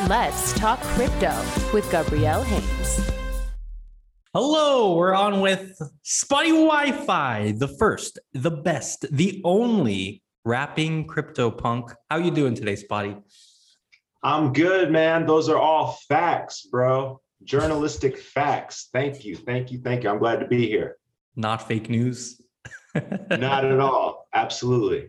Let's talk crypto with Gabrielle Haynes. Hello, we're on with Spotty Wi-Fi, the first, the best, the only rapping CryptoPunk. How you doing today, Spotty? I'm good, man. Those are all facts, bro. Journalistic facts. Thank you. I'm glad to be here. Not fake news? Not at all. Absolutely.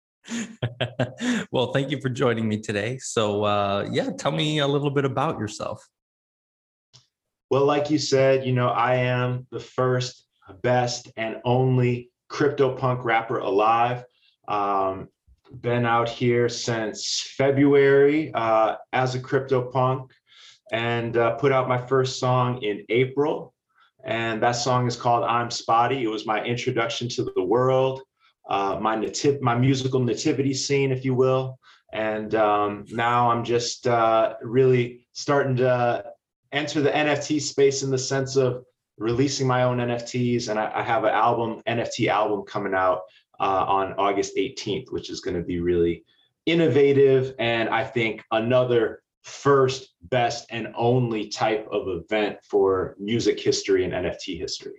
Well, thank you for joining me today. So, tell me a little bit about yourself. Well, like you said, I am the first, best, and only CryptoPunk rapper alive. Been out here since February as a CryptoPunk and put out my first song in April. And that song is called I'm Spotty. It was my introduction to the world, my musical nativity scene, if you will. And now I'm just really starting to enter the NFT space in the sense of releasing my own NFTs. And I have an NFT album coming out on August 18th, which is going to be really innovative. And I think another first, best, and only type of event for music history and NFT history.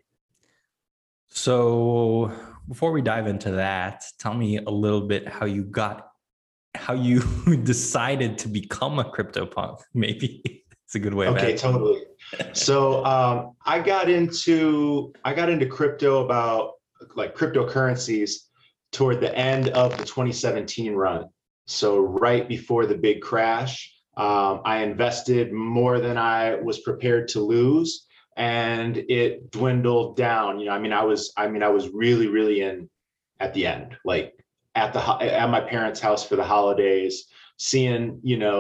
So before we dive into that, tell me a little bit how you decided to become a CryptoPunk. Maybe it's a good way of asking. Totally. So I got into crypto about like cryptocurrencies toward the end of the 2017 run. So right before the big crash, I invested more than I was prepared to lose, and it dwindled down. I was really, really in at the end, like at my parents' house for the holidays, seeing,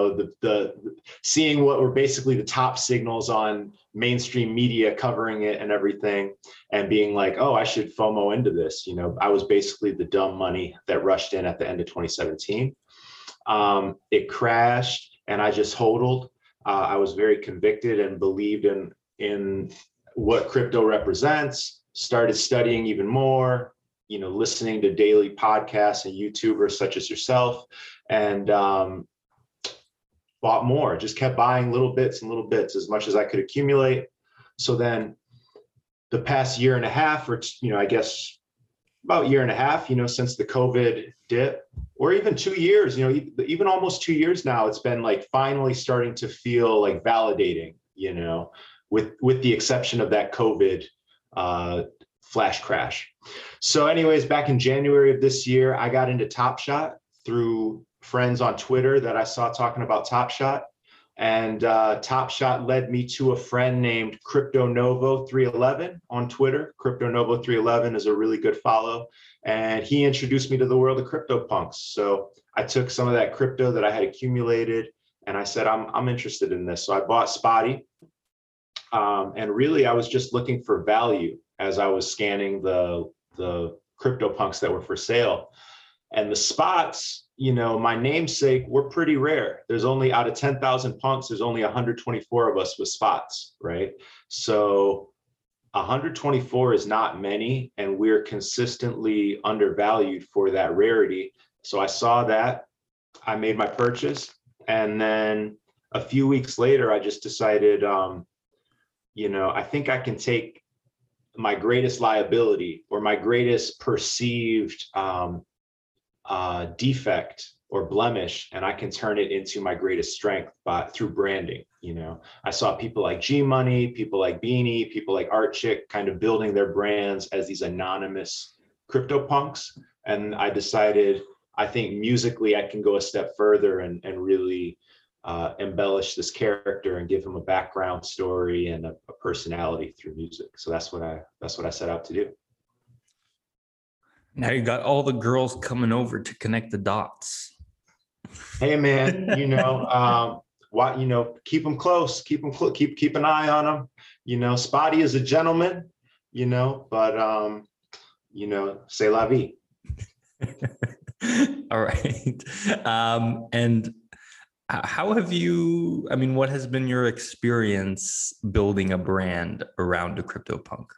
seeing what were basically the top signals on mainstream media covering it and everything, and being like, oh, I should FOMO into this. I was basically the dumb money that rushed in at the end of 2017. It crashed and I just hodled. I was very convicted and believed in what crypto represents, started studying even more, listening to daily podcasts and YouTubers such as yourself, and bought more, just kept buying little bits as much as I could accumulate. So then the past year and a half, or I guess about year and a half, since the COVID dip, or even 2 years, even almost 2 years now, it's been like finally starting to feel like validating, with the exception of that COVID flash crash. So anyways, back in January of this year, I got into Top Shot through friends on Twitter that I saw talking about Top Shot. And Top Shot led me to a friend named CryptoNovo311 on Twitter. CryptoNovo311 is a really good follow. And he introduced me to the world of CryptoPunks. So I took some of that crypto that I had accumulated and I said, I'm interested in this. So I bought Spotty. And really, I was just looking for value as I was scanning the CryptoPunks that were for sale. And the spots, my namesake, were pretty rare. There's only, out of 10,000 punks, there's only 124 of us with spots, right? So 124 is not many, and we're consistently undervalued for that rarity. So I saw that, I made my purchase, and then a few weeks later, I just decided, I think I can take my greatest liability or my greatest perceived defect or blemish, and I can turn it into my greatest strength through branding. I saw people like G Money, people like Beanie, people like Art Chick kind of building their brands as these anonymous CryptoPunks. And I decided, I think musically I can go a step further and really embellish this character and give him a background story and a personality through music. So that's what I set out to do. Now you got all the girls coming over to connect the dots. Hey man, keep them close, keep an eye on them. Spotty is a gentleman, but c'est la vie. All right. And how have you, what has been your experience building a brand around a CryptoPunk?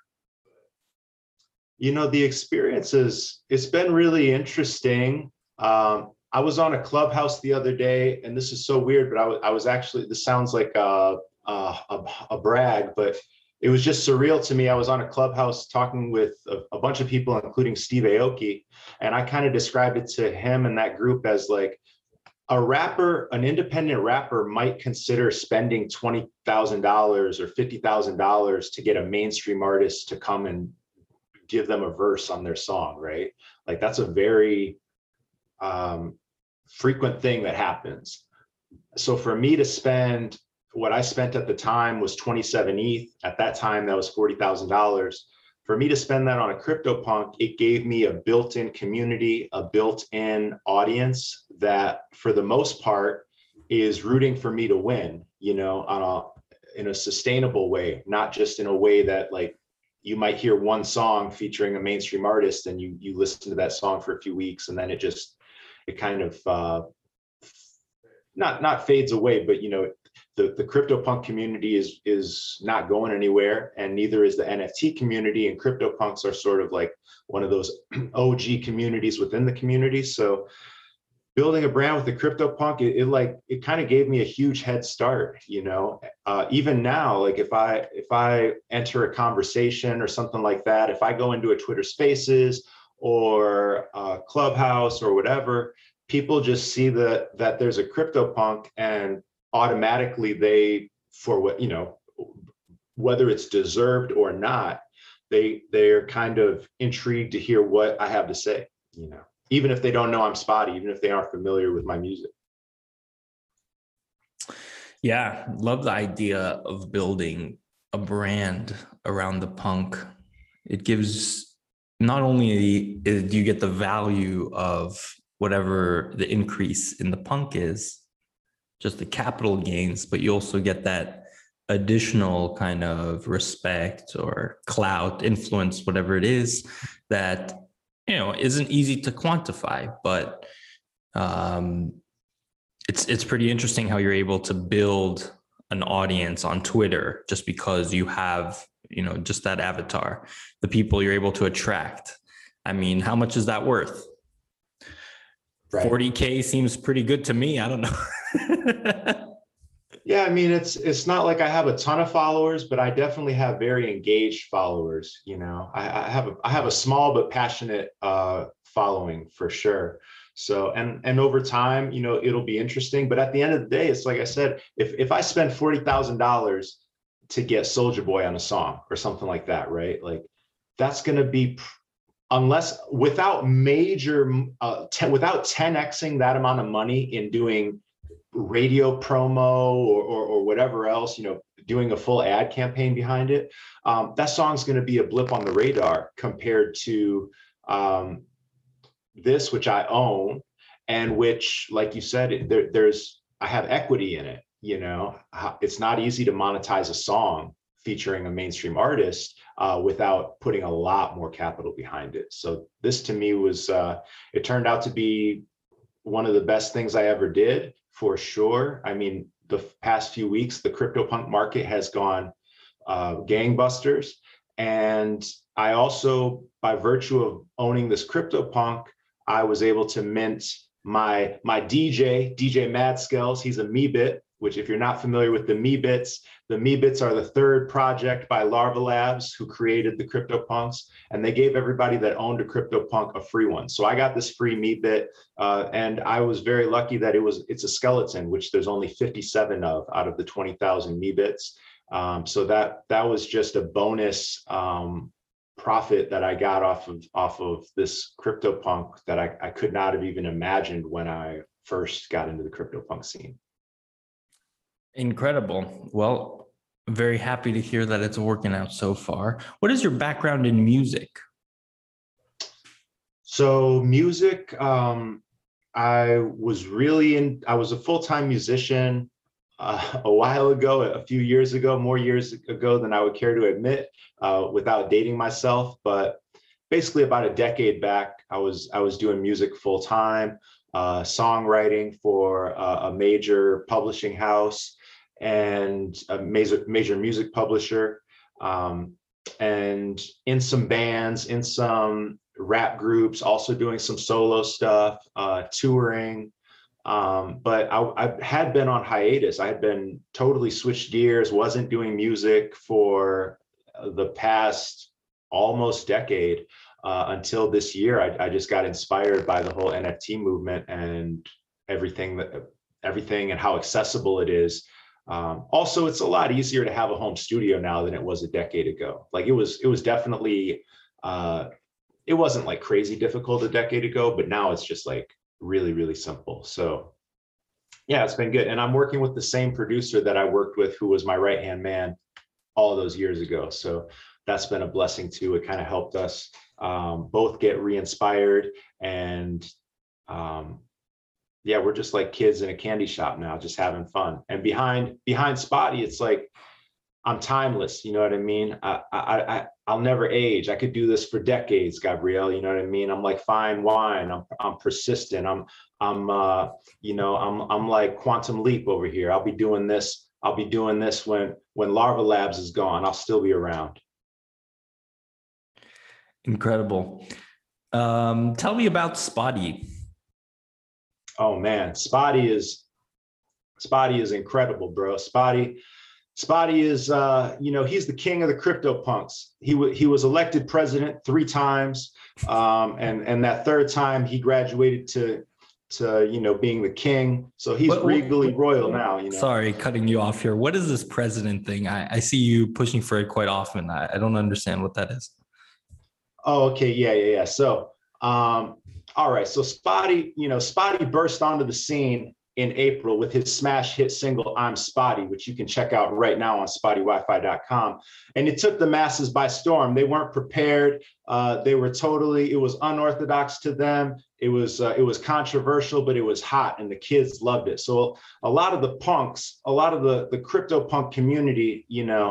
The experience it's been really interesting. I was on a Clubhouse the other day, and this is so weird, but I was actually, this sounds like a brag, but it was just surreal to me. I was on a Clubhouse talking with a bunch of people, including Steve Aoki, and I kind of described it to him and that group as like a rapper, an independent rapper might consider spending $20,000 or $50,000 to get a mainstream artist to come and give them a verse on their song, right? Like that's a very frequent thing that happens. So for me to spend what I spent at the time was 27 ETH. At that time, that was $40,000. For me to spend that on a CryptoPunk, it gave me a built-in community, a built-in audience that, for the most part, is rooting for me to win. You know, in a sustainable way, not just in a way that like you might hear one song featuring a mainstream artist and you listen to that song for a few weeks and then it kind of not fades away, but you know, the CryptoPunk community is not going anywhere, and neither is the NFT community, and CryptoPunks are sort of like one of those OG communities within the community. So building a brand with the CryptoPunk, it kind of gave me a huge head start, you know. Even now, like if I enter a conversation or something like that, if I go into a Twitter Spaces or a Clubhouse or whatever, people just see that there's a CryptoPunk, and automatically they, for what, you know, whether it's deserved or not, they're kind of intrigued to hear what I have to say, you know, even if they don't know I'm Spotty, even if they aren't familiar with my music. Yeah, love the idea of building a brand around the punk. It gives, not only do you get the value of whatever the increase in the punk is, just the capital gains, but you also get that additional kind of respect or clout, influence, whatever it is that, you know, isn't easy to quantify, but it's pretty interesting how you're able to build an audience on Twitter just because you have, you know, just that avatar, the people you're able to attract. I mean, how much is that worth? Right. 40K seems pretty good to me. I don't know. Yeah, I mean, it's not like I have a ton of followers, but I definitely have very engaged followers. You know, I have a small but passionate following for sure. So and over time, you know, it'll be interesting. But at the end of the day, it's like I said, if I spend $40,000 to get Soulja Boy on a song or something like that, right? Like that's going to be, unless without major without 10xing that amount of money in doing radio promo or whatever else, you know, doing a full ad campaign behind it, that song's going to be a blip on the radar compared to this, which I own, and which, like you said, I have equity in it. You know, it's not easy to monetize a song featuring a mainstream artist without putting a lot more capital behind it. So this to me was, it turned out to be one of the best things I ever did, for sure. I mean, the past few weeks, the CryptoPunk market has gone gangbusters. And I also, by virtue of owning this CryptoPunk, I was able to mint my DJ Mad Skells. He's a Meebit, which if you're not familiar with the Meebits are the third project by Larva Labs, who created the CryptoPunks, and they gave everybody that owned a CryptoPunk a free one. So I got this free Meebit, and I was very lucky that it's a skeleton, which there's only 57 of out of the 20,000 Meebits. So that was just a bonus profit that I got off of this CryptoPunk that I could not have even imagined when I first got into the CryptoPunk scene. Incredible. Well, very happy to hear that it's working out so far. What is your background in music? So music, I was a full-time musician a while ago, a few years ago, more years ago than I would care to admit, without dating myself. But basically about a decade back, I was doing music full-time, songwriting for a major publishing house and a major music publisher. and in some bands, in some rap groups, also doing some solo stuff, touring. But I had been on hiatus. I had been totally switched gears, wasn't doing music for the past almost decade, until this year. I just got inspired by the whole NFT movement and everything and how accessible it is. Also, it's a lot easier to have a home studio now than it was a decade ago. Like it was definitely, it wasn't like crazy difficult a decade ago, but now it's just like really, really simple. So yeah, it's been good. And I'm working with the same producer that I worked with, who was my right-hand man all those years ago. So that's been a blessing too. It kind of helped us both get re-inspired, and yeah, we're just like kids in a candy shop now, just having fun. And behind Spotty, it's like I'm timeless. You know what I mean? I'll never age. I could do this for decades, Gabrielle. You know what I mean? I'm like fine wine. I'm persistent. I'm like Quantum Leap over here. I'll be doing this when Larva Labs is gone. I'll still be around. Incredible. Tell me about Spotty. Oh man, Spotty is incredible, bro. Spotty is, he's the king of the CryptoPunks. He was elected president 3 times, and that 3rd time he graduated to being the king. So he's regally royal now. Sorry, cutting you off here. What is this president thing? I see you pushing for it quite often. I don't understand what that is. Oh, okay, yeah. So, all right. So Spotty burst onto the scene in April with his smash hit single, I'm Spotty, which you can check out right now on spottywifi.com. And it took the masses by storm. They weren't prepared. It was unorthodox to them. It was controversial, but it was hot and the kids loved it. So a lot of the punks, a lot of the crypto punk community,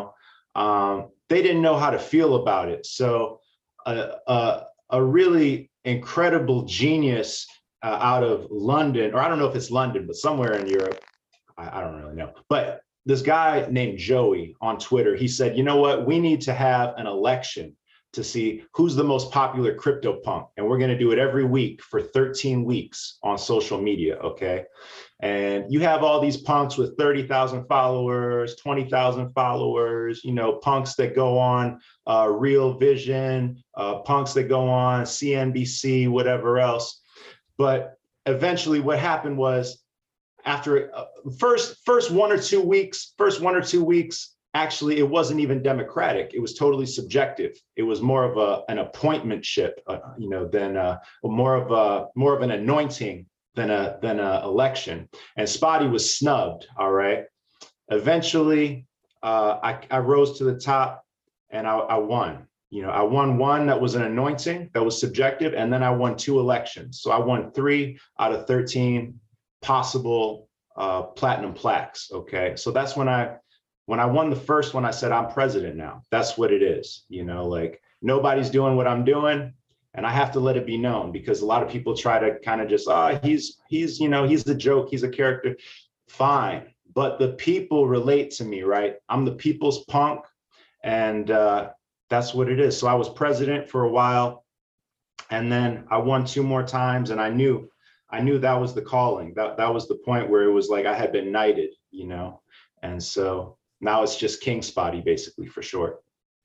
they didn't know how to feel about it. So a really incredible genius out of London, or I don't know if it's London, but somewhere in Europe, I don't really know. But this guy named Joey on Twitter, he said, you know what, we need to have an election to see who's the most popular crypto punk. And we're going to do it every week for 13 weeks on social media. Okay. And you have all these punks with 30,000 followers, 20,000 followers, punks that go on Real Vision, punks that go on CNBC, whatever else. But eventually what happened was, after first 1 or 2 weeks, actually, it wasn't even democratic. It was totally subjective. It was more of an appointmentship, than more of an anointing than a election. And Spotty was snubbed. All right. Eventually, I rose to the top, and I won. I won one that was an anointing, that was subjective, and then I won 2 elections. So I won 3 out of 13 possible platinum plaques. Okay, so that's when I won the first one, I said, I'm president now. That's what it is. Like nobody's doing what I'm doing, and I have to let it be known, because a lot of people try to kind of just, he's the joke, he's a character. Fine, but the people relate to me, right? I'm the people's punk, and that's what it is. So I was president for a while, and then I won 2 more times, and I knew that was the calling. That was the point where it was like I had been knighted, and so now it's just King Spotty, basically, for short.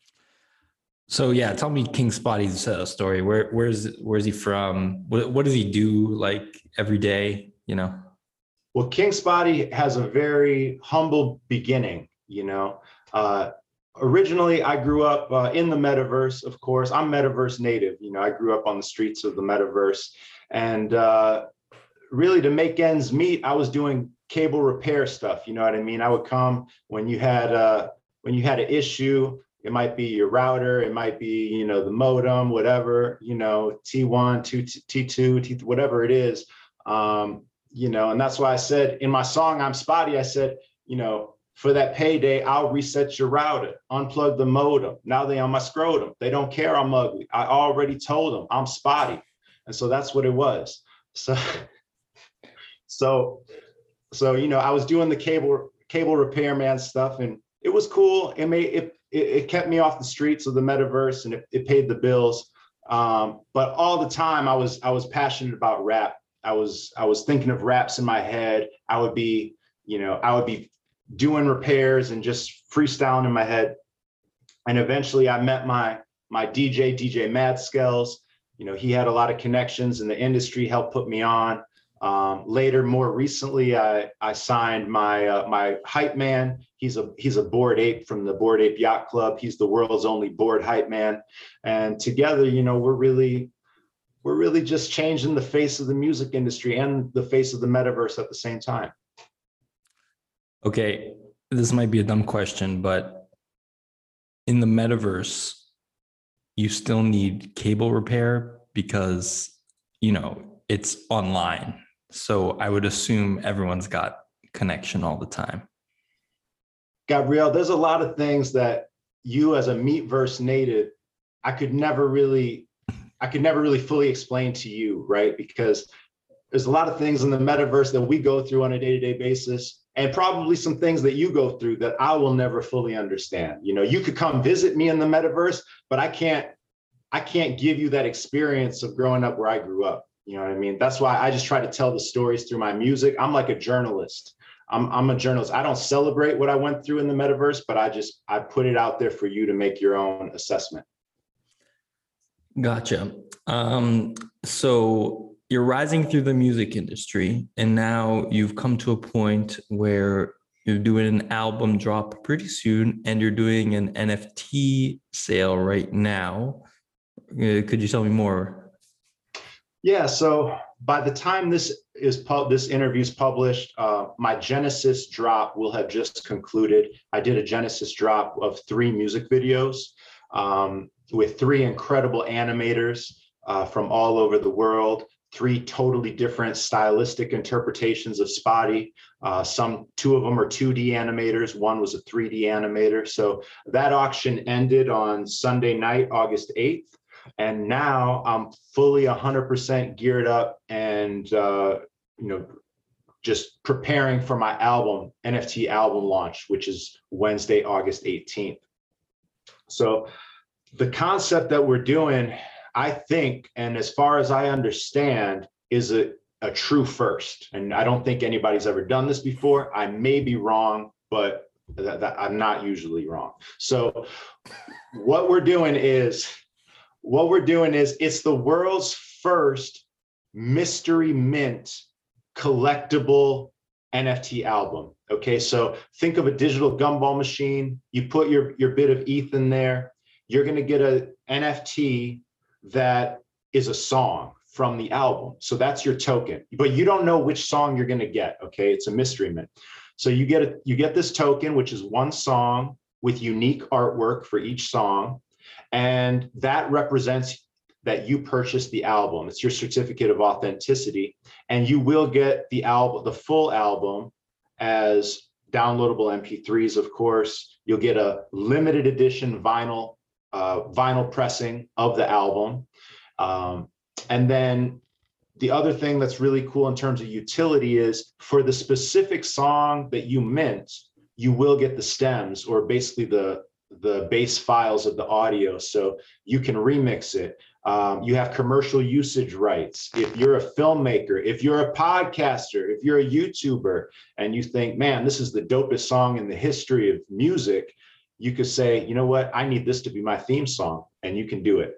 So yeah, tell me King Spotty's story. Where's he from? What does he do like every day? Well, King Spotty has a very humble beginning. Originally, I grew up in the metaverse, of course. I'm metaverse native. I grew up on the streets of the metaverse. And really, to make ends meet, I was doing cable repair stuff. You know what I mean? I would come when you had an issue. It might be your router. It might be, the modem, whatever, T1, T2, whatever it is. And that's why I said in my song, I'm Spotty, I said, for that payday, I'll reset your router, unplug the modem. Now they on my scrotum. They don't care I'm ugly. I already told them I'm Spotty. And so that's what it was. So I was doing the cable repairman stuff, and it was cool. It it kept me off the streets of the metaverse, and it paid the bills. But all the time I was passionate about rap. I was thinking of raps in my head. I would be doing repairs and just freestyling in my head. And eventually I met my DJ Mad Skells. He had a lot of connections in the industry, helped put me on. Later, more recently, I signed my hype man. He's a Bored Ape from the Bored Ape Yacht Club. He's the world's only board hype man. And together, we're really just changing the face of the music industry and the face of the metaverse at the same time. Okay, this might be a dumb question, but in the metaverse, you still need cable repair because, it's online. So I would assume everyone's got connection all the time. Gabrielle, there's a lot of things that you as a Meatverse native, I could never really fully explain to you, right? Because there's a lot of things in the metaverse that we go through on a day-to-day basis, and probably some things that you go through that I will never fully understand. You could come visit me in the metaverse, but I can't give you that experience of growing up where I grew up. You know what I mean? That's why I just try to tell the stories through my music. I'm like a journalist. I'm a journalist. I don't celebrate what I went through in the metaverse, but I put it out there for you to make your own assessment. Gotcha. So you're rising through the music industry, and now you've come to a point where you're doing an album drop pretty soon, and you're doing an NFT sale right now. Could you tell me more? Yeah. So by the time this interview is published, my Genesis drop will have just concluded. I did a Genesis drop of 3 music videos with 3 incredible animators from all over the world. 3 totally different stylistic interpretations of Spotty. 2 of them are 2D animators. 1 was a 3D animator. So that auction ended on Sunday night, August 8th. And now I'm fully 100% geared up and, just preparing for my NFT album launch, which is Wednesday, August 18th. So the concept that we're doing, I think, and as far as I understand, is a true first. And I don't think anybody's ever done this before. I may be wrong, but I'm not usually wrong. So what we're doing is it's the world's first mystery mint collectible NFT album. Okay, so think of a digital gumball machine. You put your bit of ETH in there. You're going to get an NFT that is a song from the album. So that's your token, but you don't know which song you're going to get. Okay, it's a mystery mint. So you get this token, which is 1 song with unique artwork for each song. And that represents that you purchased the album. It's your certificate of authenticity. And you will get the full album as downloadable MP3s, of course. You'll get a limited edition vinyl pressing of the album. And then the other thing that's really cool in terms of utility is for the specific song that you mint, you will get the stems, or basically the base files of the audio, so you can remix it. You have commercial usage rights. If you're a filmmaker, if you're a podcaster, if you're a YouTuber, and you think, man, this is the dopest song in the history of music, you could say, you know what, I need this to be my theme song, and you can do it.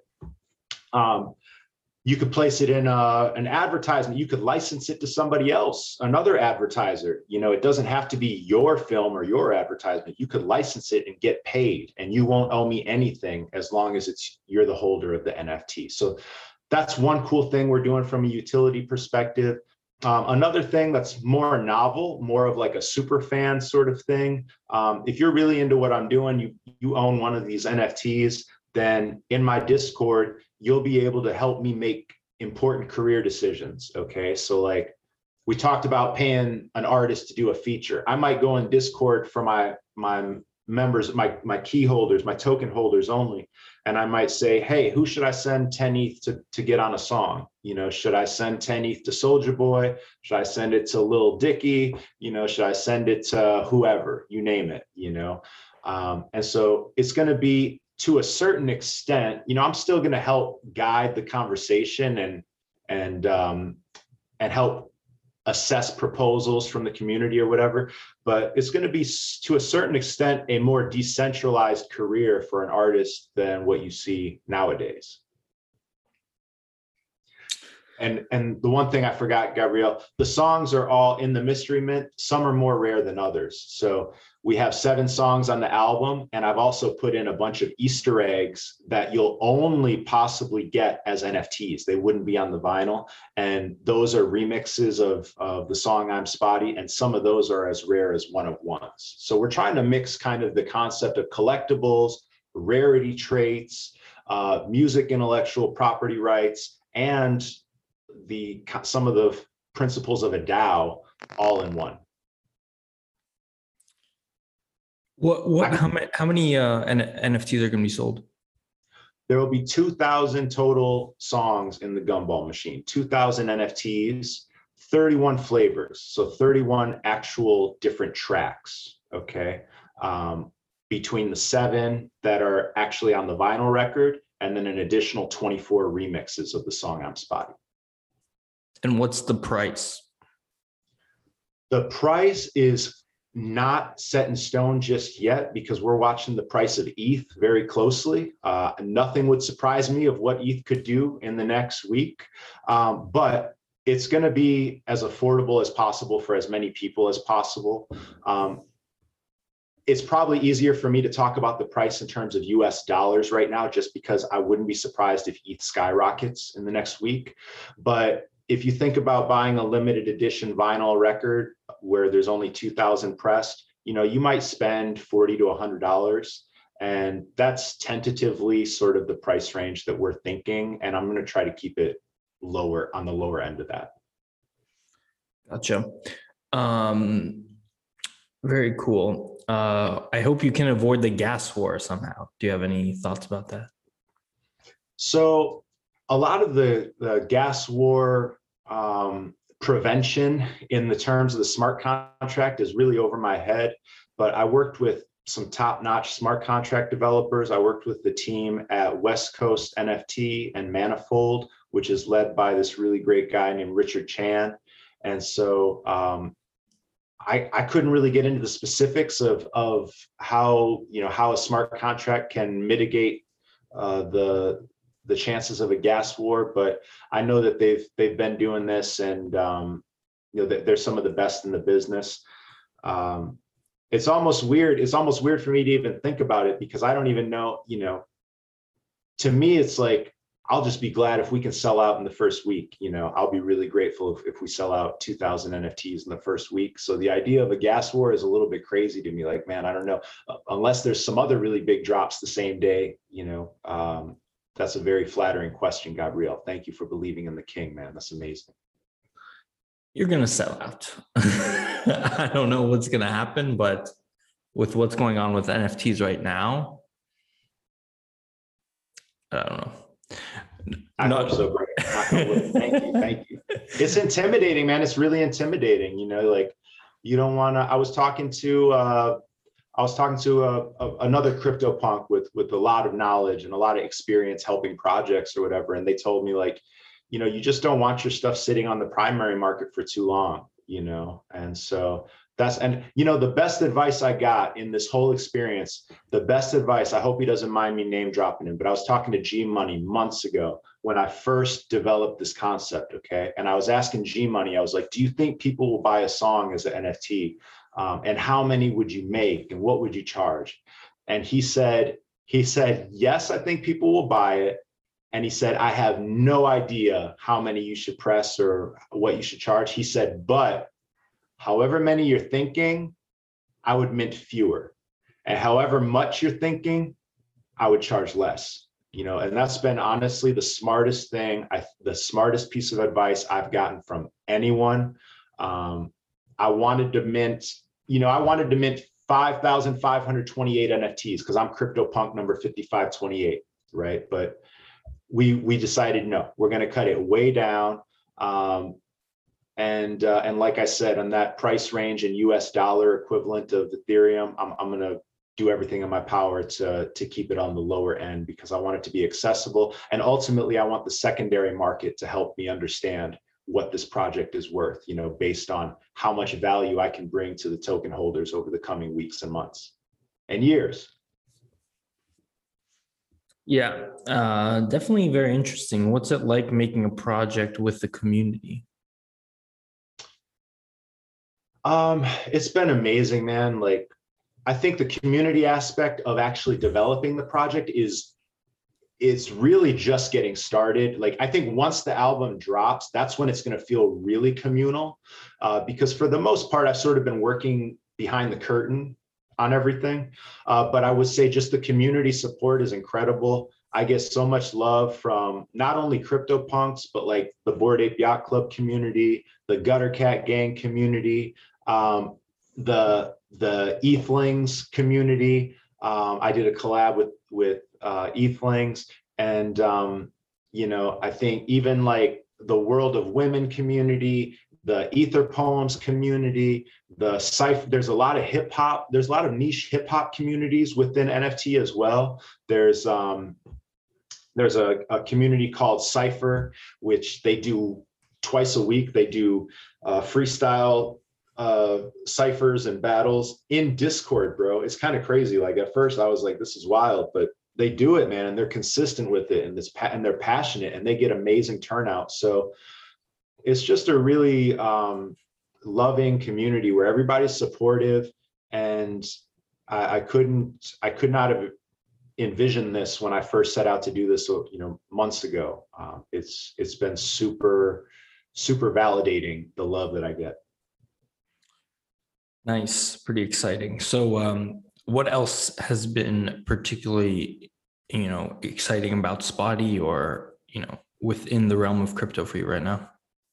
You could place it in an advertisement. You could license it to somebody else, another advertiser. It doesn't have to be your film or your advertisement. You could license it and get paid, and you won't owe me anything as long as you're the holder of the NFT. So that's one cool thing we're doing from a utility perspective. Another thing that's more novel, more of like a super fan sort of thing. If you're really into what I'm doing, you own one of these NFTs, then in my Discord, you'll be able to help me make important career decisions. Okay. So like we talked about paying an artist to do a feature. I might go in Discord for my members, my key holders, my token holders only. And I might say, hey, who should I send 10 ETH to get on a song? Should I send 10 ETH to Soulja Boy? Should I send it to Lil Dicky? Should I send it to whoever, you name it, And so it's going to be, to a certain extent, I'm still going to help guide the conversation and help assess proposals from the community or whatever, but it's going to be, to a certain extent, a more decentralized career for an artist than what you see nowadays. And the one thing I forgot, Gabrielle, the songs are all in the Mystery Mint. Some are more rare than others. So we have 7 songs on the album, and I've also put in a bunch of Easter eggs that you'll only possibly get as NFTs. They wouldn't be on the vinyl. And those are remixes of the song I'm Spotty, and some of those are as rare as one of ones. So we're trying to mix kind of the concept of collectibles, rarity traits, music intellectual property rights, and some of the principles of a DAO all in one. How many NFTs are going to be sold? There will be 2,000 total songs in the Gumball Machine, 2,000 NFTs, 31 flavors. So 31 actual different tracks. Okay. Between the 7 that are actually on the vinyl record, and then an additional 24 remixes of the song I'm Spotty. And what's the price? The price is not set in stone just yet, because we're watching the price of ETH very closely. Nothing would surprise me of what ETH could do in the next week, but it's going to be as affordable as possible for as many people as possible. It's probably easier for me to talk about the price in terms of US dollars right now, just because I wouldn't be surprised if ETH skyrockets in the next week. But if you think about buying a limited edition vinyl record where there's only 2,000 pressed, you might spend $40 to $100. And that's tentatively sort of the price range that we're thinking. And I'm going to try to keep it lower, on the lower end of that. Gotcha. Very cool. I hope you can avoid the gas war somehow. Do you have any thoughts about that? So a lot of the gas war prevention in the terms of the smart contract is really over my head, but I worked with some top-notch smart contract developers. I worked with the team at West Coast NFT and Manifold, which is led by this really great guy named Richard Chan. And so I couldn't really get into the specifics of how a smart contract can mitigate the chances of a gas war, but I know that they've been doing this, and they're some of the best in the business. It's almost weird. It's almost weird for me to even think about it, because I don't even know. To me, it's like, I'll just be glad if we can sell out in the first week. I'll be really grateful if we sell out 2,000 NFTs in the first week. So the idea of a gas war is a little bit crazy to me. Like, man, I don't know, unless there's some other really big drops the same day. That's a very flattering question, Gabrielle. Thank you for believing in the king, man. That's amazing. You're going to sell out. I don't know what's going to happen, but with what's going on with NFTs right now, I don't know. I hope so, Greg. Thank you. It's intimidating, man. It's really intimidating. You don't want to. I was talking to another CryptoPunk with a lot of knowledge and a lot of experience helping projects or whatever. And they told me, like, you just don't want your stuff sitting on the primary market for too long, And so the best advice I got in this whole experience, I hope he doesn't mind me name dropping him, but I was talking to G Money months ago when I first developed this concept. Okay. And I was asking G Money, I was like, do you think people will buy a song as an NFT? And how many would you make, and what would you charge? And he said, yes, I think people will buy it. And he said, I have no idea how many you should press or what you should charge. He said, but however many you're thinking, I would mint fewer. And however much you're thinking, I would charge less. And that's been honestly the smartest piece of advice I've gotten from anyone. I wanted to mint 5,528 NFTs because I'm CryptoPunk number 5528, right? But we decided, no, we're going to cut it way down. And like I said, on that price range in US dollar equivalent of Ethereum, I'm going to do everything in my power to keep it on the lower end, because I want it to be accessible. And ultimately, I want the secondary market to help me understand what this project is worth, you know, based on how much value I can bring to the token holders over the coming weeks and months and years. Yeah, definitely very interesting. What's it like making a project with the community? It's been amazing, man. Like, I think the community aspect of actually developing the project it's really just getting started. Like, I think once the album drops, that's when it's going to feel really communal, because for the most part, I've sort of been working behind the curtain on everything. But I would say just the community support is incredible. I get so much love from not only CryptoPunks, but like the Bored Ape Yacht Club community, the Gutter Cat Gang community, the Ethlings community. I did a collab with Ethlings, and you know, I think even like the World of Women community, the Ether Poems community, the Cypher. There's a lot of hip hop. There's a lot of niche hip hop communities within NFT as well. There's a community called Cypher, which they do twice a week. They do freestyle ciphers and battles in Discord, bro. It's kind of crazy. Like, at first I was like, this is wild, but they do it, man, and they're consistent with it, and they're passionate, and they get amazing turnout. So it's just a really loving community where everybody's supportive, and I could not have envisioned this when I first set out to do this, you know, months ago. It's been super validating, the love that I get. Nice, pretty exciting. So what else has been particularly, you know, exciting about Spotty, or, you know, within the realm of crypto for you right now?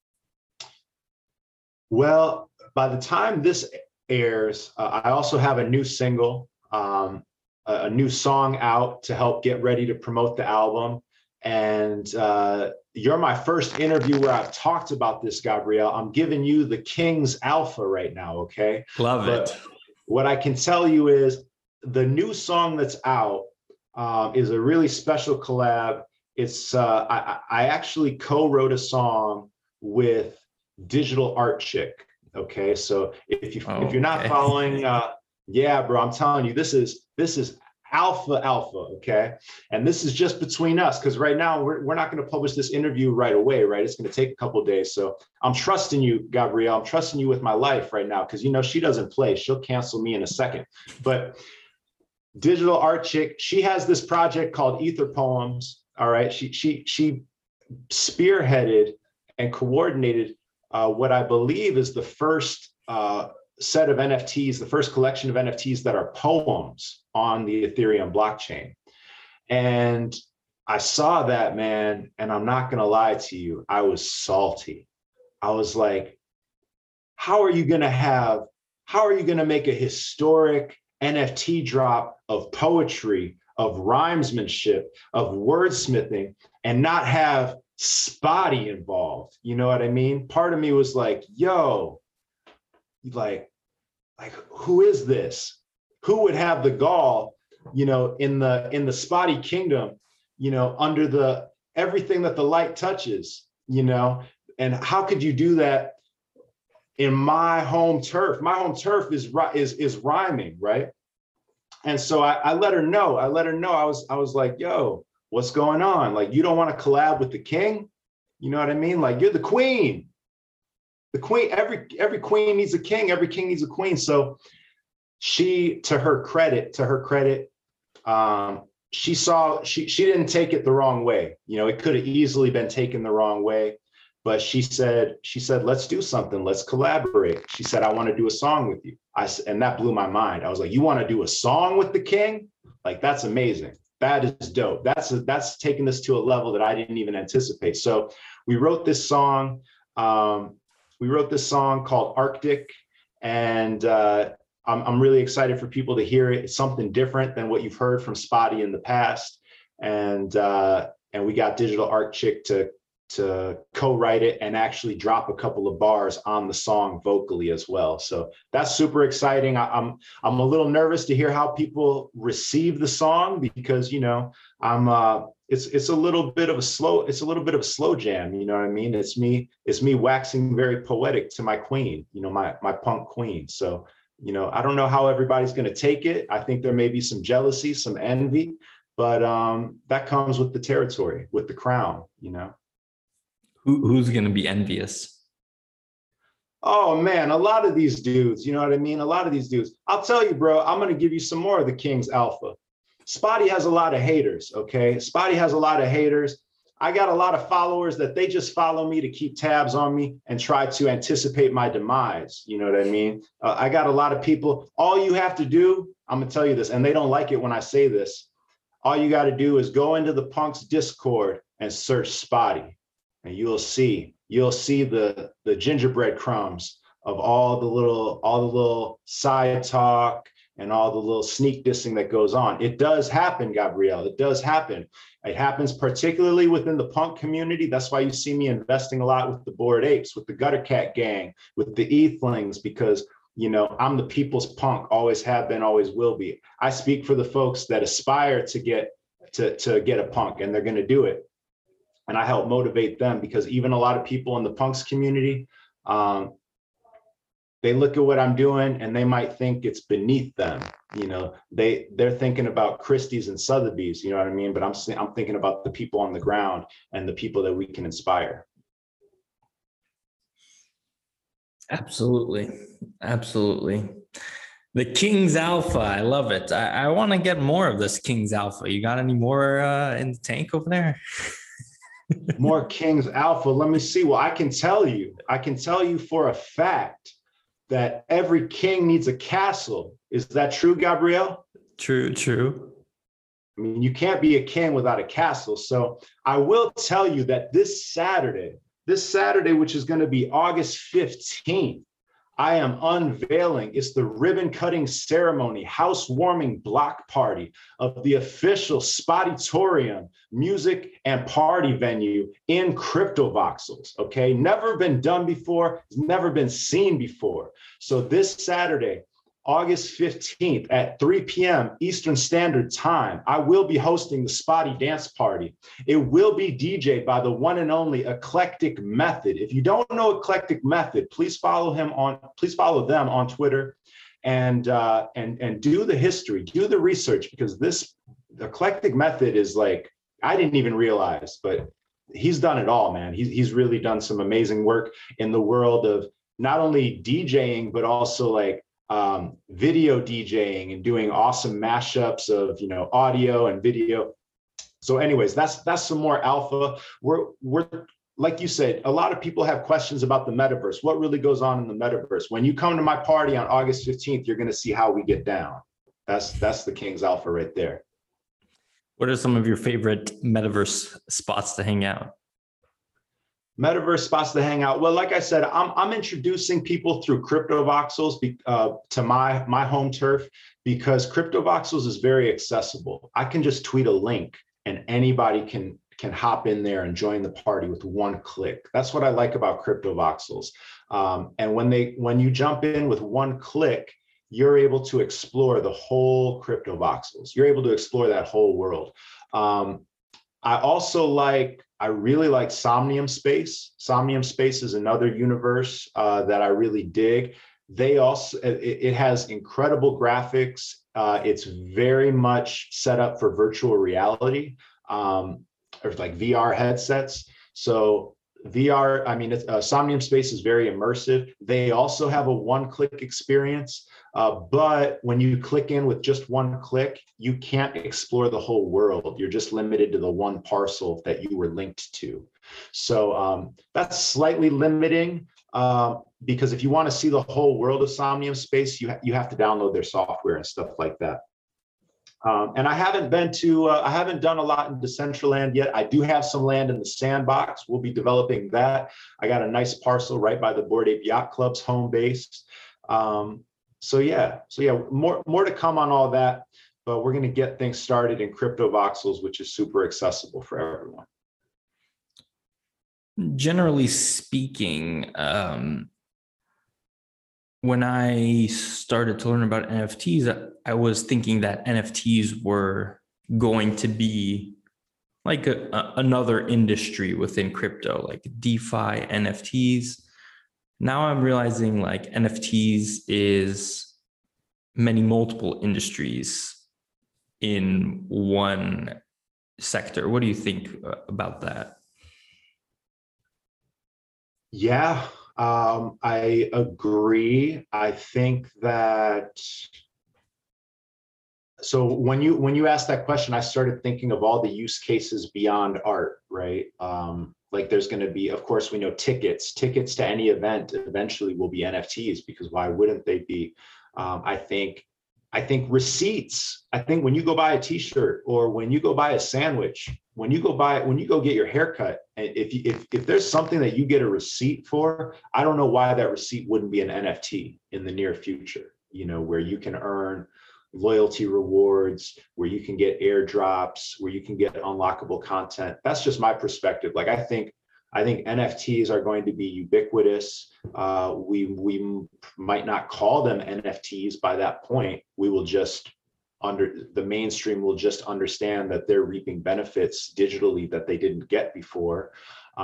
Well, by the time this airs, I also have a new single, a new song out to help get ready to promote the album. And you're my first interview where I've talked about this, Gabriel. I'm giving you the King's Alpha right now, okay? Love it. What I can tell you is the new song that's out is a really special collab. It's I actually co-wrote a song with Digital Art Chick. Okay, so if you're not following, yeah, bro, I'm telling you, this is alpha, okay? And this is just between us, because right now we're not going to publish this interview right away, right? It's going to take a couple of days. So I'm trusting you, Gabrielle. I'm trusting you with my life right now, because, you know, she doesn't play. She'll cancel me in a second. But Digital Art Chick, she has this project called Ether Poems. All right, she spearheaded and coordinated what I believe is the first set of NFTs, the first collection of NFTs that are poems on the Ethereum blockchain. And I saw that, man, and I'm not gonna lie to you, I was salty. I was like, how are you gonna make a historic NFT drop of poetry, of rhymesmanship, of wordsmithing, and not have Spotty involved? You know what I mean? Part of me was like, yo, like who is this? Who would have the gall, you know, in the Spotty kingdom, you know, under the everything that the light touches, you know? And how could you do that in my home turf? My home turf is rhyming, right? And so I let her know. I was like, yo, what's going on? Like, you don't want to collab with the king? You know what I mean? Like, you're the queen. The queen, every queen needs a king, every king needs a queen. So she, to her credit, she didn't take it the wrong way. You know, it could have easily been taken the wrong way, but she said, let's do something, let's collaborate. She said, I want to do a song with you. And that blew my mind. I was like, you want to do a song with the king? Like, that's amazing. That is dope. That's taking this to a level that I didn't even anticipate. So we wrote this song. We wrote this song called Arctic, and I'm really excited for people to hear it. It's something different than what you've heard from Spotty in the past, and we got Digital Art Chick to to co-write it and actually drop a couple of bars on the song vocally as well. So that's super exciting. I'm a little nervous to hear how people receive the song because, you know, it's a little bit of a slow jam. You know what I mean? It's me waxing very poetic to my queen, you know, my punk queen. So, you know, I don't know how everybody's going to take it. I think there may be some jealousy, some envy, but that comes with the territory, with the crown, you know. Who's going to be envious? Oh man, a lot of these dudes, you know what I mean? A lot of these dudes. I'll tell you, bro, I'm going to give you some more of the King's Alpha. Spotty has a lot of haters, okay? Spotty has a lot of haters. I got a lot of followers that they just follow me to keep tabs on me and try to anticipate my demise. You know what I mean? I got a lot of people. All you have to do, I'm going to tell you this, and they don't like it when I say this. All you got to do is go into the Punks Discord and search Spotty. And you'll see the gingerbread crumbs of all the little side talk and all the little sneak dissing that goes on. It does happen, Gabrielle. It does happen. It happens particularly within the punk community. That's why you see me investing a lot with the Bored Apes, with the Gutter Cat Gang, with the Ethlings, because, you know, I'm the people's punk, always have been, always will be. I speak for the folks that aspire to get a punk, and they're going to do it. And I help motivate them because even a lot of people in the punks community, they look at what I'm doing and they might think it's beneath them. You know, they're thinking about Christie's and Sotheby's, you know what I mean? But I'm thinking about the people on the ground and the people that we can inspire. Absolutely. Absolutely. The King's Alpha. I love it. I want to get more of this King's Alpha. You got any more in the tank over there? More King's Alpha. Let me see. Well, I can tell you for a fact that every king needs a castle. Is that true, Gabrielle? True. I mean, you can't be a king without a castle. So I will tell you that this Saturday, which is going to be August 15th, I am unveiling, it's the ribbon cutting ceremony, housewarming block party of the official Spottytorium music and party venue in Cryptovoxels, okay? Never been done before, never been seen before. So this Saturday, August 15th at 3 p.m. Eastern Standard Time, I will be hosting the Spotty Dance Party. It will be DJed by the one and only Eclectic Method. If you don't know Eclectic Method, please follow them on Twitter and do the history, do the research, because this Eclectic Method is like, I didn't even realize, but he's done it all, man. He's really done some amazing work in the world of not only DJing, but also like video DJing and doing awesome mashups of, you know, audio and video. So anyways, that's some more alpha. We're like you said, a lot of people have questions about the metaverse. What really goes on in the metaverse? When you come to my party on August 15th, you're going to see how we get down. That's the King's Alpha right there. What are some of your favorite metaverse spots to hang out? Metaverse spots to hang out. Well, like I said, I'm introducing people through Cryptovoxels to my home turf, because Cryptovoxels is very accessible. I can just tweet a link and anybody can hop in there and join the party with one click. That's what I like about Cryptovoxels. And when you jump in with one click, you're able to explore the whole Cryptovoxels. You're able to explore that whole world. I really like Somnium Space. Somnium Space is another universe that I really dig. It has incredible graphics. It's very much set up for virtual reality, or like VR headsets. So VR, I mean, Somnium Space is very immersive. They also have a one-click experience, but when you click in with just one click, you can't explore the whole world. You're just limited to the one parcel that you were linked to. So that's slightly limiting, because if you want to see the whole world of Somnium Space, you have to download their software and stuff like that. And I haven't done a lot in Decentraland yet. I do have some land in the Sandbox. We'll be developing that. I got a nice parcel right by the Bored Ape Yacht Club's home base. So yeah, more to come on all that, but we're going to get things started in Cryptovoxels, which is super accessible for everyone. Generally speaking, when I started to learn about NFTs, I was thinking that NFTs were going to be like another industry within crypto, like DeFi, NFTs. Now I'm realizing like NFTs is many multiple industries in one sector. What do you think about that? Yeah, I agree. I think that, so when you asked that question, I started thinking of all the use cases beyond art, right? Like there's going to be, of course, we know tickets to any event eventually will be NFTs, because why wouldn't they be? I think receipts. I think when you go buy a T-shirt, or when you go buy a sandwich, when you go get your haircut, if there's something that you get a receipt for, I don't know why that receipt wouldn't be an NFT in the near future. You know, where you can earn loyalty rewards, where you can get airdrops, where you can get unlockable content. That's just my perspective. Like I think NFTs are going to be ubiquitous. We might not call them NFTs by that point. We will just, under the mainstream, will just understand that they're reaping benefits digitally that they didn't get before.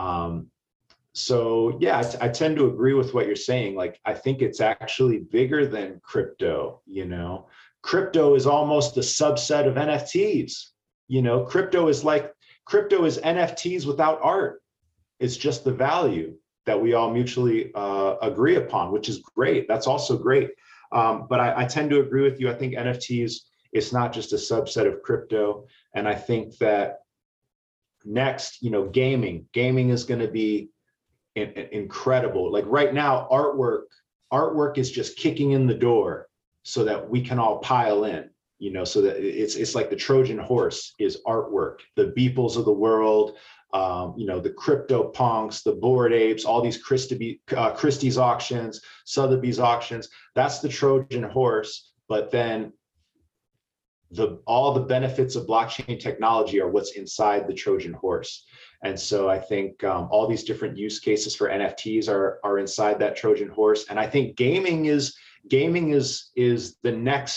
So yeah, I tend to agree with what you're saying. Like I think it's actually bigger than crypto. You know, crypto is almost a subset of NFTs. You know, crypto is NFTs without art. It's just the value that we all mutually agree upon, which is great. That's also great. But I tend to agree with you. I think NFTs, it's not just a subset of crypto. And I think that next, you know, gaming is going to be incredible. Like right now, artwork is just kicking in the door so that we can all pile in, you know, so that it's like the Trojan horse is artwork, the Beeples of the world, you know, the CryptoPunks, the Bored Apes, all these Christie's auctions, Sotheby's auctions. That's the Trojan horse. But then all the benefits of blockchain technology are what's inside the Trojan horse. And so I think all these different use cases for NFTs are inside that Trojan horse. And I think gaming is the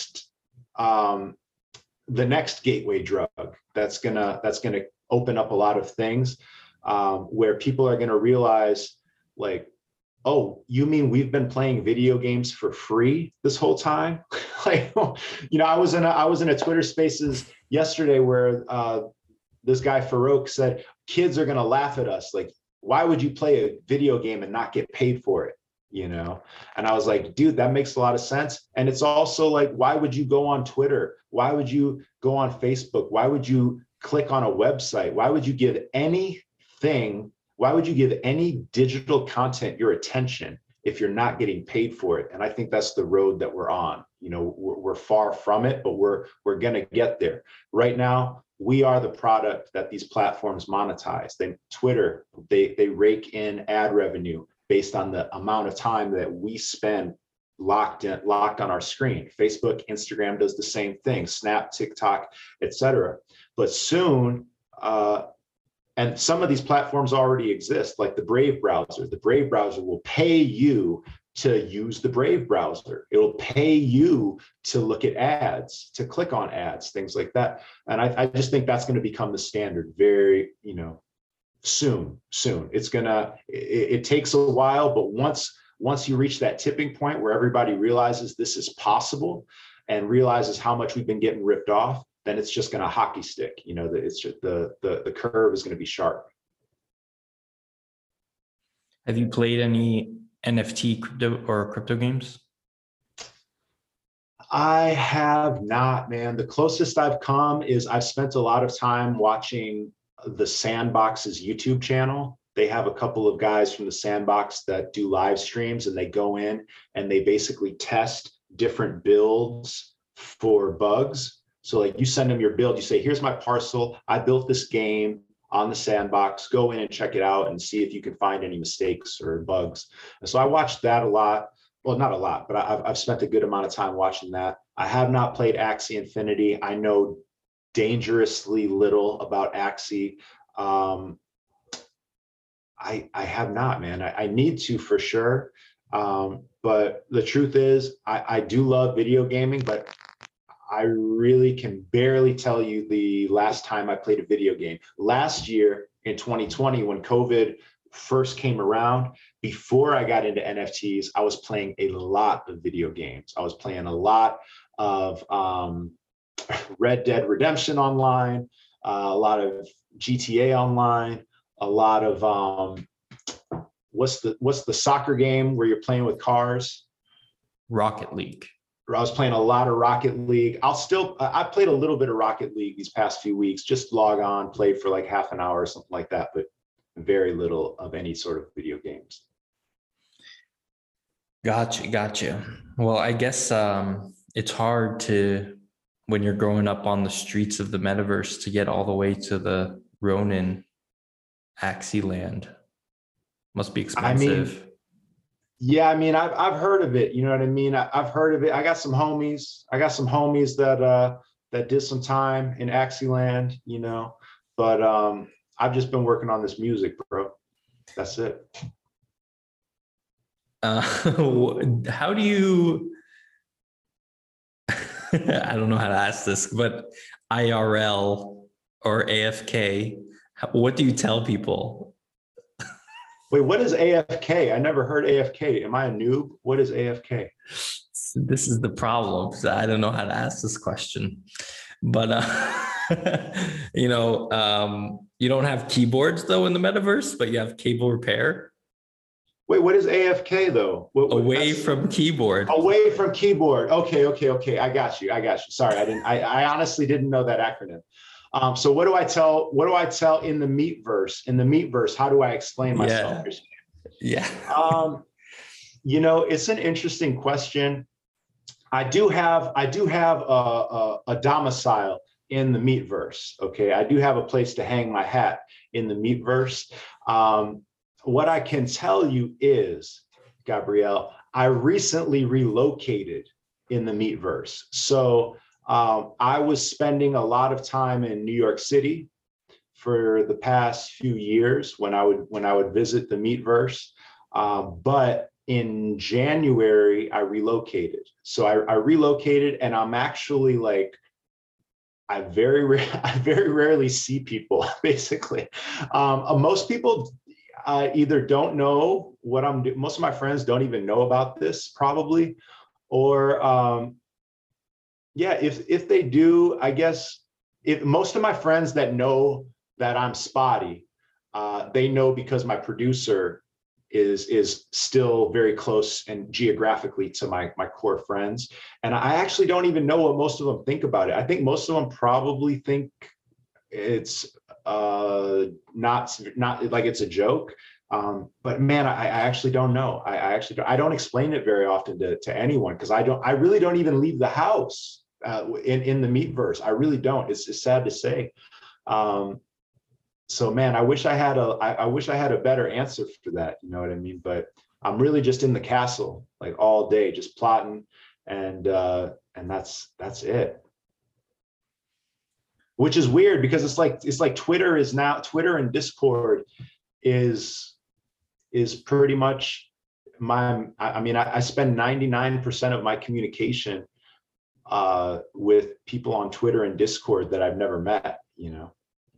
next gateway drug that's gonna open up a lot of things, where people are gonna realize, like, oh, you mean we've been playing video games for free this whole time? Like, you know, I was in a Twitter Spaces yesterday where this guy Farouk said, kids are gonna laugh at us. Like, why would you play a video game and not get paid for it? You know? And I was like, dude, that makes a lot of sense. And it's also like, why would you go on Twitter? Why would you go on Facebook? Why would you click on a website? Why would you give any digital content your attention if you're not getting paid for it? And I think that's the road that we're on. You know, we're far from it, but we're going to get there. Right now, we are the product that these platforms monetize. Twitter, they rake in ad revenue based on the amount of time that we spend locked on our screen. Facebook, Instagram does the same thing, Snap, TikTok, etc. But soon, and some of these platforms already exist, like the Brave browser. The Brave browser will pay you to use the Brave browser. It'll pay you to look at ads, to click on ads, things like that. And I just think that's going to become the standard very, you know, soon. It takes a while, but once you reach that tipping point where everybody realizes this is possible and realizes how much we've been getting ripped off, then it's just going to hockey stick. You know, it's just the curve is going to be sharp. Have you played any NFT crypto games? I have not, man. The closest I've come is I've spent a lot of time watching the Sandbox's YouTube channel. They have a couple of guys from the Sandbox that do live streams, and they go in and they basically test different builds for bugs. So like you send them your build, you say, here's my parcel. I built this game on the Sandbox. Go in and check it out and see if you can find any mistakes or bugs. And so I watched that a lot. Well, not a lot, but I've spent a good amount of time watching that. I have not played Axie Infinity. I know dangerously little about Axie. I have not, man. I need to for sure. But the truth is, I do love video gaming, but I really can barely tell you the last time I played a video game. Last year in 2020, when COVID first came around, before I got into NFTs, I was playing a lot of video games. I was playing a lot of Red Dead Redemption online, a lot of GTA online, a lot of what's the soccer game where you're playing with cars? Rocket League. I was playing a lot of Rocket League. I played a little bit of Rocket League these past few weeks, just log on, play for like half an hour or something like that, but very little of any sort of video games. Gotcha. Well, I guess it's hard to, when you're growing up on the streets of the metaverse, to get all the way to the Ronin Axie land. Must be expensive. Yeah, I mean, I've heard of it. You know what I mean? I've heard of it. I got some homies that did some time in Axieland, you know, but I've just been working on this music, bro. That's it. How do you, I don't know how to ask this, but IRL or AFK, what do you tell people? Wait, what is AFK? I never heard AFK. Am I a noob? What is AFK? This is the problem. I don't know how to ask this question, but you don't have keyboards though in the metaverse, but you have cable repair. Wait, what is AFK though? Away from keyboard. Away from keyboard. Okay. I got you. Sorry, I honestly didn't know that acronym. So what do I tell in the Meatverse? In the Meatverse, how do I explain myself? Yeah. It's an interesting question. I do have a domicile in the Meatverse. Okay, I do have a place to hang my hat in the Meatverse. What I can tell you is, Gabrielle, I recently relocated in the Meatverse. So I was spending a lot of time in New York City for the past few years when I would visit the Meatverse. But in January, I relocated. So I relocated, and I'm actually like, I very rarely see people, basically. Most people either don't know what I'm doing. Most of my friends don't even know about this, probably, or if they do, I guess, if most of my friends that know that I'm spotty, they know because my producer is still very close and geographically to my core friends. And I actually don't even know what most of them think about it. I think most of them probably think it's not like it's a joke. But man, I actually don't know. I don't explain it very often to anyone, because I really don't even leave the house in the Meatverse. I really don't. It's sad to say. So man, I wish I had a better answer for that. You know what I mean? But I'm really just in the castle like all day, just plotting, and that's it. Which is weird, because it's like Twitter and Discord is pretty much I spend 99% of my communication with people on Twitter and Discord that I've never met, you know?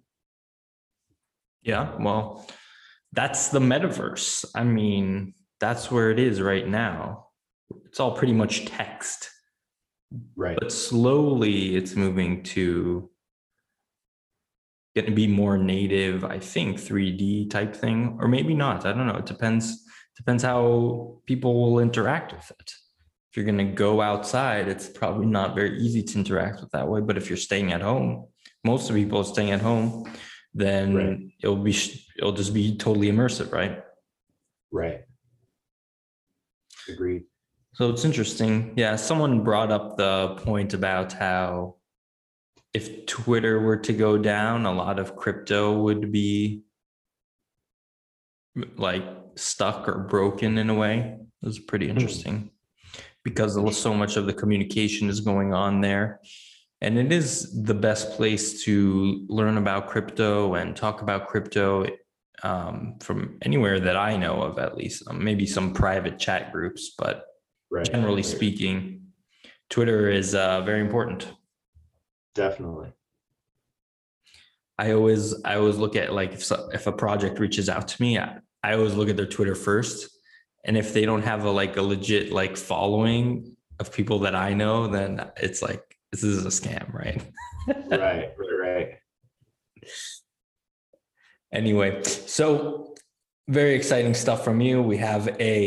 Yeah, well, that's the metaverse. I mean, that's where it is right now. It's all pretty much text. Right. But slowly it's moving to going to be more native, I think, 3D type thing, or maybe not. I don't know. It depends how people will interact with it. If you're going to go outside, it's probably not very easy to interact with that way. But if you're staying at home, most of the people are staying at home, then right. It'll just be totally immersive, right? Right. Agreed. So it's interesting. Yeah, someone brought up the point about how if Twitter were to go down, a lot of crypto would be like stuck or broken in a way. It was pretty interesting because so much of the communication is going on there. And it is the best place to learn about crypto and talk about crypto. from anywhere that I know of, at least. Maybe some private chat groups, but Right. generally speaking, Twitter is very important. Definitely. I always look at, like, if a project reaches out to me, I always look at their Twitter first. And if they don't have a legit following of people that I know, then it's like, this is a scam, right? Right. Anyway, so very exciting stuff from you. We have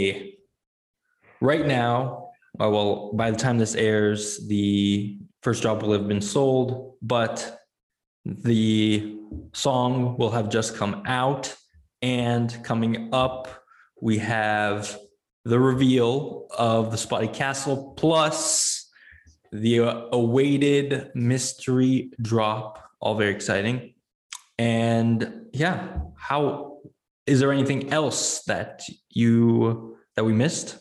right now, well, by the time this airs, the first drop will have been sold, but the song will have just come out. And coming up, we have the reveal of the Spotty Castle, plus the awaited mystery drop, all very exciting. And yeah, is there anything else that we missed?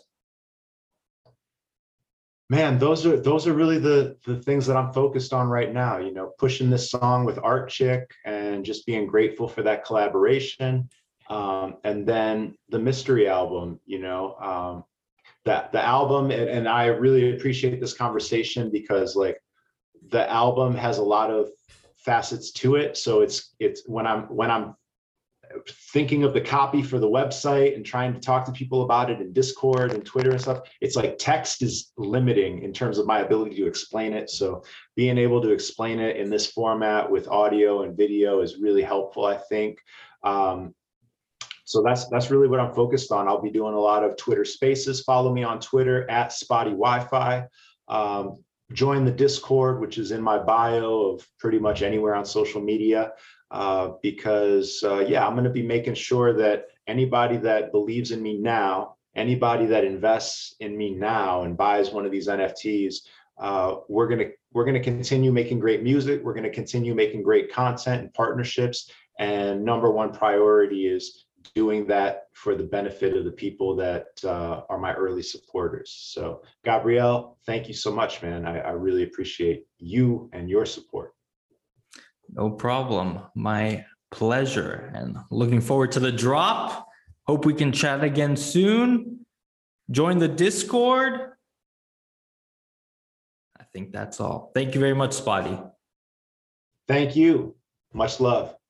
Man, those are really the things that I'm focused on right now, pushing this song with Art Chick and just being grateful for that collaboration. And then the mystery album, that the album, and I really appreciate this conversation because the album has a lot of facets to it. So it's when I'm thinking of the copy for the website and trying to talk to people about it in Discord and Twitter and stuff, it's like text is limiting in terms of my ability to explain it. So being able to explain it in this format with audio and video is really helpful, I think. So that's really what I'm focused on. I'll be doing a lot of Twitter Spaces. Follow me on Twitter at Spotty Wi-Fi. Join the Discord, which is in my bio of pretty much anywhere on social media, because I'm going to be making sure that anybody that believes in me now, anybody that invests in me now and buys one of these NFTs, we're going to continue making great music. We're going to continue making great content and partnerships. And number one priority is doing that for the benefit of the people that are my early supporters. So Gabriel, thank you so much, man. I really appreciate you and your support. No problem. My pleasure. And looking forward to the drop. Hope we can chat again soon. Join the Discord. I think that's all. Thank you very much, Spotty. Thank you. Much love.